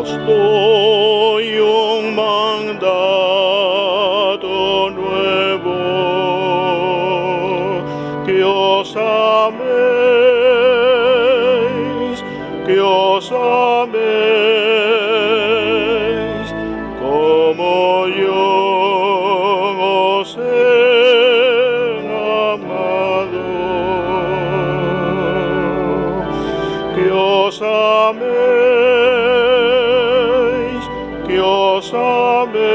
Os doy un mandato nuevo, que os améis como yo os he amado, que os améis